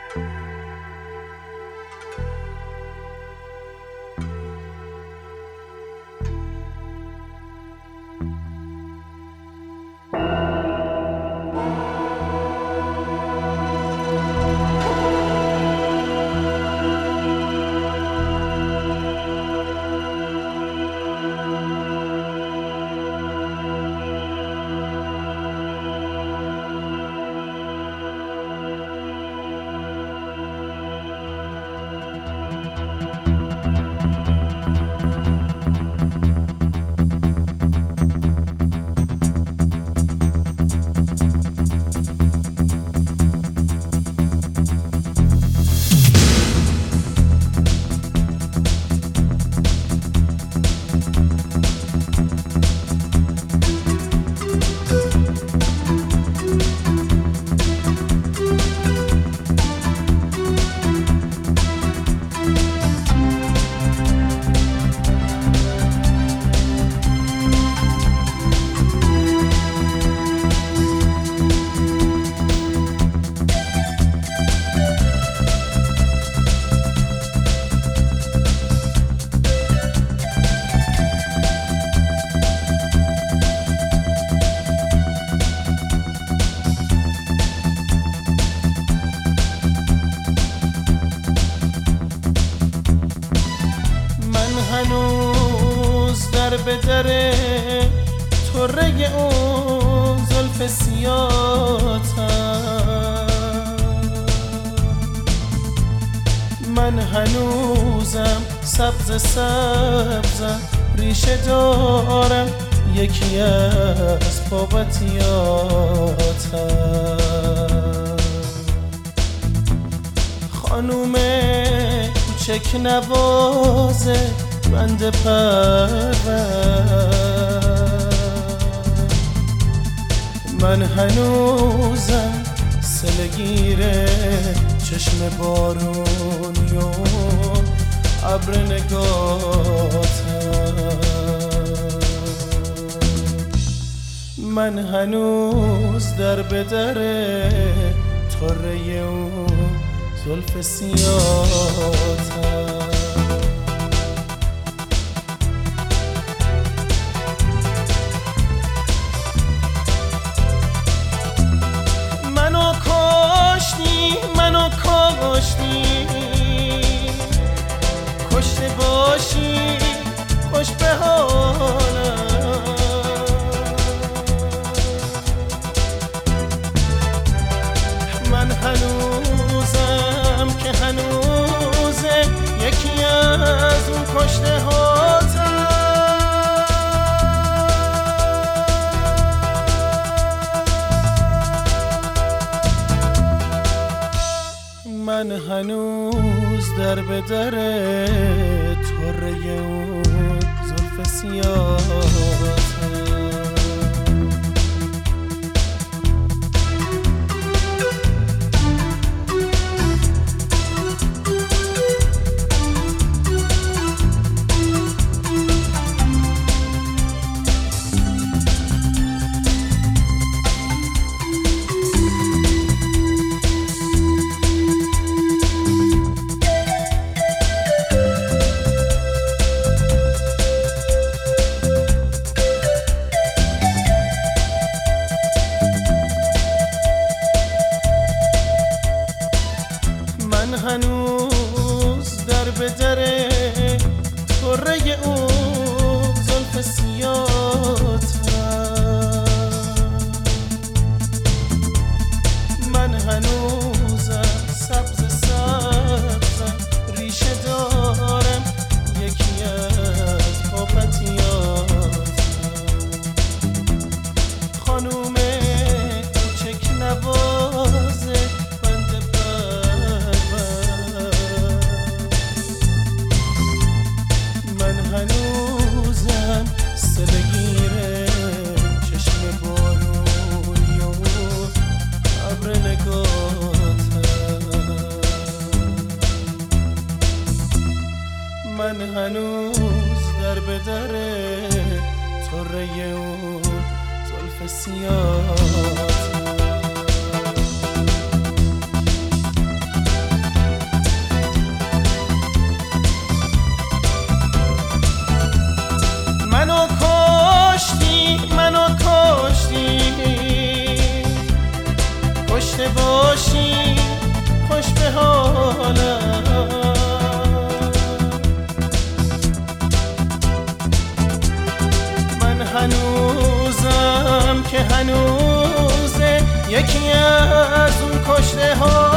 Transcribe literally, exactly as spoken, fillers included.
هنوز در به در طره اون زلف سیاه‌تم، من هنوزم سبز سبزم، ریشه دارم یکی از بابتیاتم. خانوم کوچک نوازه بنده پرور، من هنوزم سلگیره چشم بارونی و ابر نگاتم. من هنوز در به در طره اون زلف سیاه‌تم. منو کشتی منو کشتی کشته باشی خوش به حالم. من هنوزم که هنوزه یکی از اون کشته هاتم. من هنوز در به در طره اون زلف سیاه‌تم. من هنوز در به در طره اون زلف سیاه‌تم، من هنوزم سبز سبزم، ریشه دارم یکی از بابتیاتم. خانوم کوچک نوازه بنده هنوزم سلگیره چشم بارونی و ابر نگاتم. من هنوز در به در طره اون زلف سیاه‌تم. هنوزم که هنوزه یکی از اون کشته ها